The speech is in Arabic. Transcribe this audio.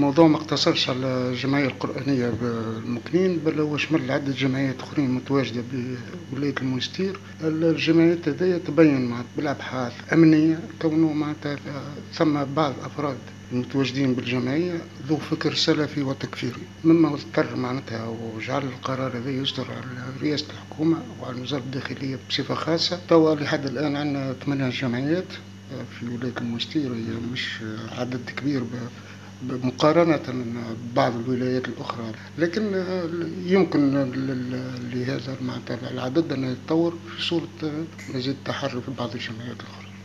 الموضوع ما اقتصرش على الجمعية القرآنية بالمكنين، بل هو شمل عدة جمعيات أخرين متواجدة بولاية المنستير. الجمعيات هذيا تبين بالأبحاث أمنية كونه معناتها ثم بعض الأفراد المتواجدين بالجمعية ذو فكر سلفي وتكفيري، مما اضطر معناتها وجعل القرار هذا يصدر على رئاسة الحكومة وعلى وزارة الداخلية بصفة خاصة. توا لحد الآن عندنا 8 جمعيات في ولاية المنستير، هي مش عدد كبير مقارنة ببعض الولايات الأخرى، لكن يمكن لهذا العدد أن يتطور في صورة مزيد تحرر في بعض الجمعيات الأخرى.